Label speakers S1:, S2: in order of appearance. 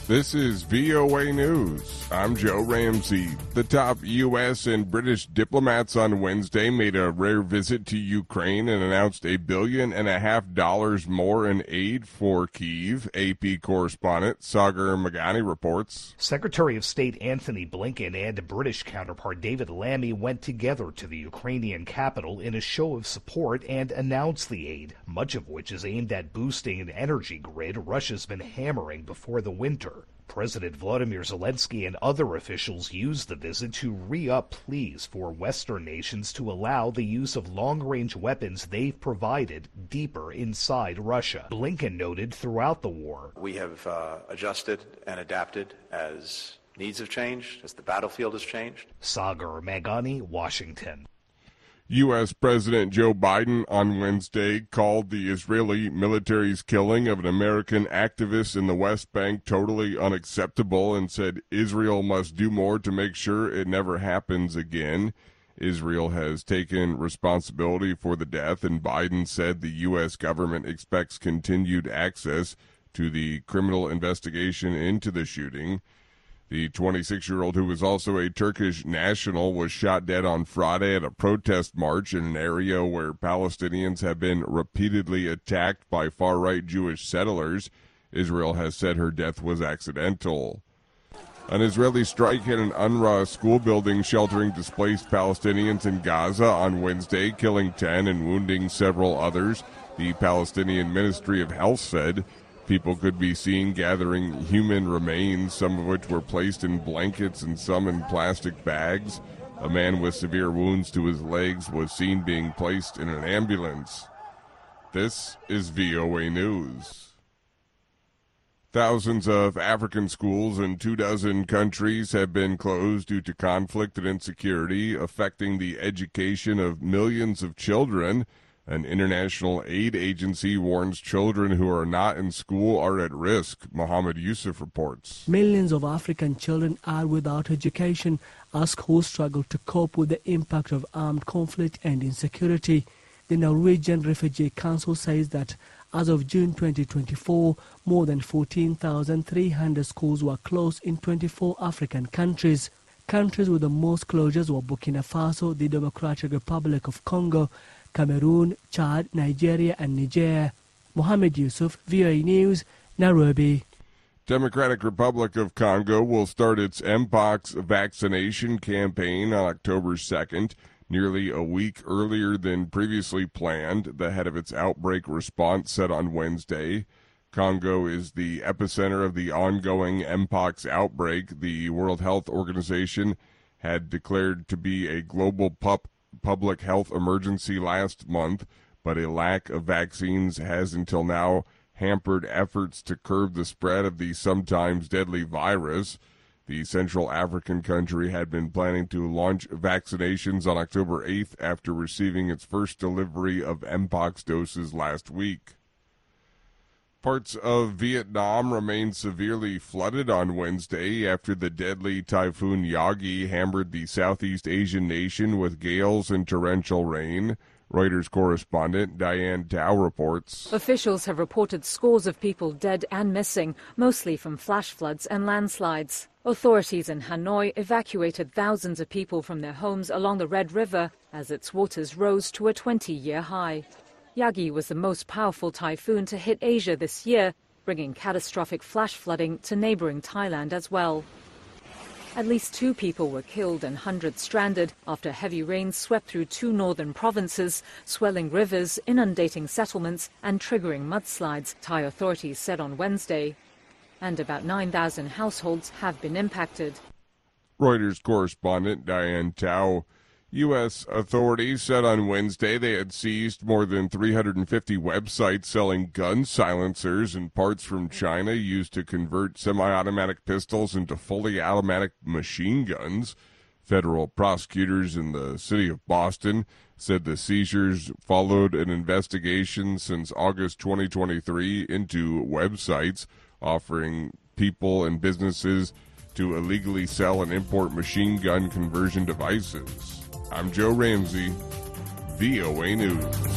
S1: This is VOA News. I'm Joe Ramsey. The top U.S. and British diplomats on Wednesday made a rare visit to Ukraine and announced $1.5 billion more in aid for Kyiv, AP correspondent Sagar Meghani reports.
S2: Secretary of State Antony Blinken and British counterpart David Lammy went together to the Ukrainian capital in a show of support and announced the aid, much of which is aimed at boosting an energy grid Russia's been hammering before the winter. President Volodymyr Zelensky and other officials used the visit to re-up pleas for Western nations to allow the use of long-range weapons they've provided deeper inside Russia. Blinken noted throughout the war,
S3: "We have adjusted and adapted as needs have changed, as the battlefield has changed."
S2: Sagar Meghani, Washington.
S1: U.S. President Joe Biden on Wednesday called the Israeli military's killing of an American activist in the West Bank totally unacceptable and said Israel must do more to make sure it never happens again. Israel has taken responsibility for the death, and Biden said the U.S. government expects continued access to the criminal investigation into the shooting. The 26-year-old, who was also a Turkish national, was shot dead on Friday at a protest march in an area where Palestinians have been repeatedly attacked by far-right Jewish settlers. Israel has said her death was accidental. An Israeli strike hit an UNRWA school building sheltering displaced Palestinians in Gaza on Wednesday, killing 10 and wounding several others, the Palestinian Ministry of Health said. People could be seen gathering human remains, some of which were placed in blankets and some in plastic bags. A man with severe wounds to his legs was seen being placed in an ambulance. This is VOA News. Thousands of African schools in 24 countries have been closed due to conflict and insecurity, affecting the education of millions of children. An international aid agency warns children who are not in school are at risk. Mohammed Yusuf reports.
S4: Millions of African children are without education as schools struggle to cope with the impact of armed conflict and insecurity. The Norwegian Refugee Council says that as of June 2024, more than 14,300 schools were closed in 24 African countries. Countries with the most closures were Burkina Faso, the Democratic Republic of Congo, Cameroon, Chad, Nigeria, and Niger. Mohammed Yusuf, VOA News, Nairobi.
S1: Democratic Republic of Congo will start its Mpox vaccination campaign on October 2nd, nearly a week earlier than previously planned, the head of its outbreak response said on Wednesday. Congo is the epicenter of the ongoing Mpox outbreak. The World Health Organization had declared to be a global public health emergency last month, but a lack of vaccines has until now hampered efforts to curb the spread of the sometimes deadly virus. The Central African country had been planning to launch vaccinations on October 8th after receiving its first delivery of Mpox doses last week. Parts of Vietnam remain severely flooded on Wednesday after the deadly Typhoon Yagi hammered the Southeast Asian nation with gales and torrential rain. Reuters correspondent Diane Tao reports.
S5: Officials have reported scores of people dead and missing, mostly from flash floods and landslides. Authorities in Hanoi evacuated thousands of people from their homes along the Red River as its waters rose to a 20-year high. Yagi was the most powerful typhoon to hit Asia this year, bringing catastrophic flash flooding to neighboring Thailand as well. At least 2 people were killed and hundreds stranded after heavy rains swept through 2 northern provinces, swelling rivers, inundating settlements and triggering mudslides, Thai authorities said on Wednesday. And about 9,000 households have been impacted.
S1: Reuters correspondent Diane Tao. U.S. authorities said on Wednesday they had seized more than 350 websites selling gun silencers and parts from China used to convert semi-automatic pistols into fully automatic machine guns. Federal prosecutors in the city of Boston said the seizures followed an investigation since August 2023 into websites offering people and businesses to illegally sell and import machine gun conversion devices. I'm Joe Ramsey, VOA News.